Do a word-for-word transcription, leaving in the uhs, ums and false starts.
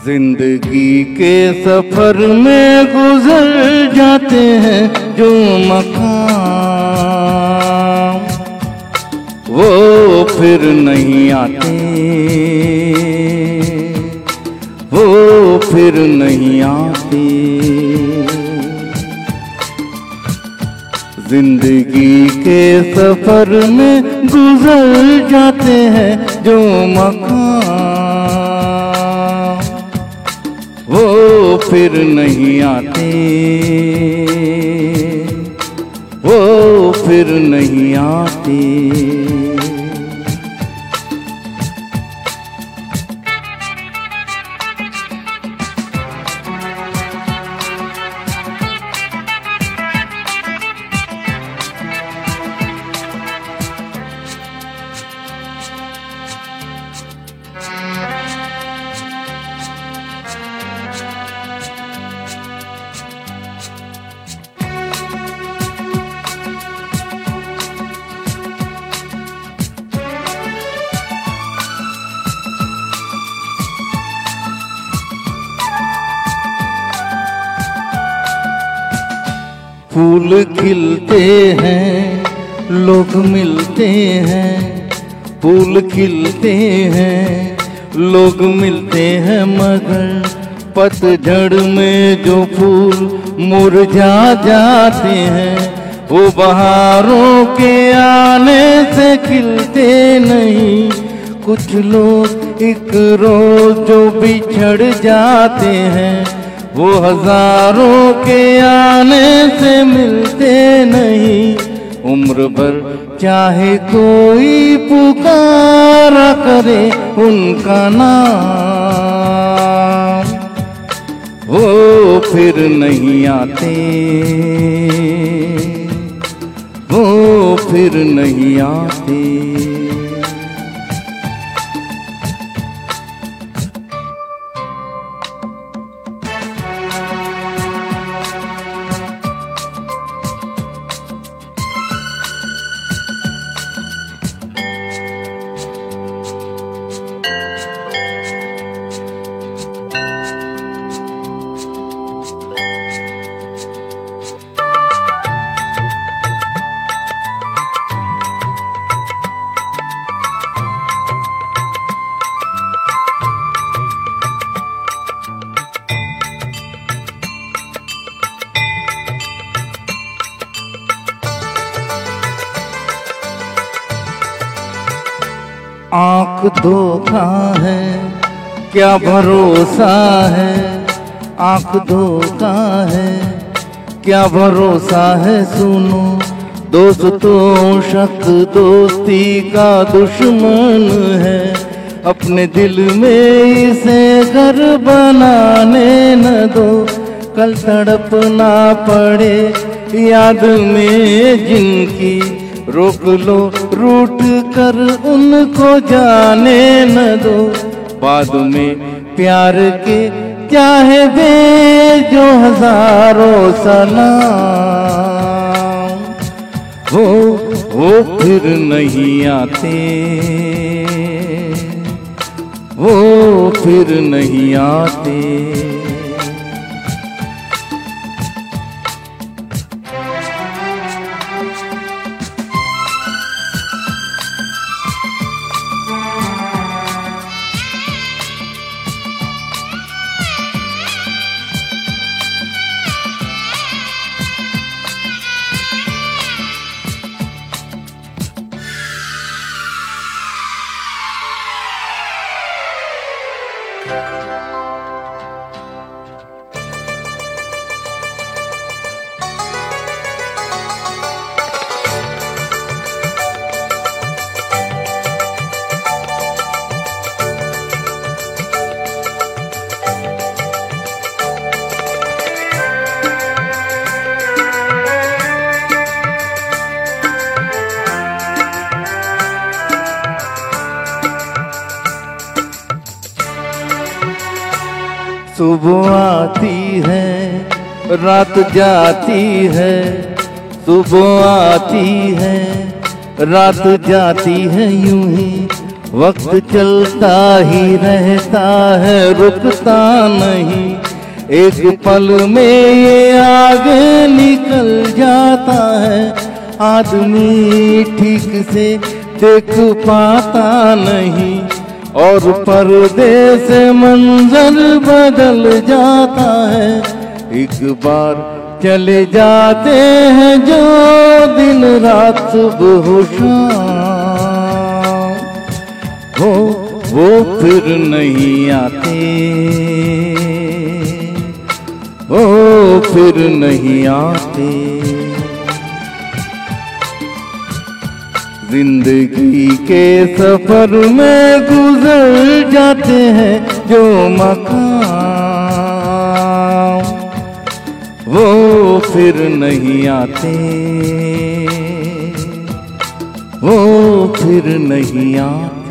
जिंदगी के सफर में गुजर जाते हैं जो मकाम, वो फिर नहीं आते, वो फिर नहीं आते। जिंदगी के सफर में गुजर जाते हैं जो मकाम, वो फिर नहीं आते, वो फिर नहीं आते। फूल खिलते हैं, लोग मिलते हैं, फूल खिलते हैं, लोग मिलते हैं, मगर पतझड़ में जो फूल मुरझा जाते हैं, वो बहारों के आने से खिलते नहीं। कुछ लोग एक रोज जो बिछड़ जाते हैं, वो हजारों के आने से मिलते नहीं। उम्र भर चाहे कोई पुकारा करे उनका नाम, वो फिर नहीं आते, वो फिर नहीं आते। आँख धोखा है, क्या भरोसा है, आँख धोखा है, क्या भरोसा है। सुनो दोस्तों, शक दोस्ती का दुश्मन है, अपने दिल में इसे घर बनाने न दो। कल तड़प ना पड़े याद में जिनकी, रोक लो रूठ कर उनको जाने न दो। बाद में प्यार के चाहे दे जो हजारों सलाम, वो वो फिर नहीं आते, वो फिर नहीं आते। सुबह आती है, रात जाती है, सुबह आती है, रात जाती है, यूं ही वक्त चलता ही रहता है, रुकता नहीं। एक पल में ये आगे निकल जाता है। आदमी ठीक से देख पाता नहीं और पर्दे से मंजर बदल जाता है। एक बार चले जाते हैं जो दिन रात सुबह शाम, हो वो फिर नहीं आते, वो फिर नहीं आते। जिंदगी के सफर में गुजर जाते हैं जो मकाम, वो फिर नहीं आते, वो फिर नहीं आते।